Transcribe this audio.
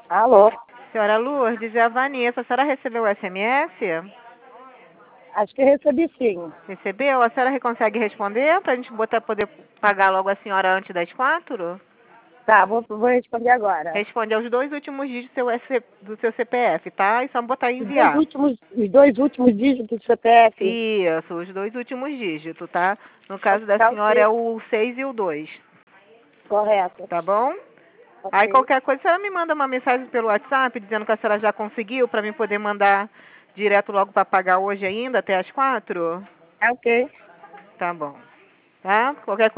Alô? Senhora Lourdes, é a Vanessa. A senhora recebeu o SMS? Acho que recebi sim. Recebeu? A senhora consegue responder para a gente poder pagar logo a senhora antes das 4? Tá, vou responder agora. Responde aos 2 últimos dígitos do seu CPF, tá? E só botar em Os dois enviar. últimos, os dois últimos dígitos do CPF. Isso, os 2 últimos dígitos, tá? No caso da Tá senhora ok. é o 6 e o 2, Correto. tá bom? Aí Ok. qualquer coisa, a senhora me manda uma mensagem pelo WhatsApp dizendo que a senhora já conseguiu para mim poder mandar direto logo para pagar hoje ainda, até as 4? Tá ok. Tá bom. Tá? Qualquer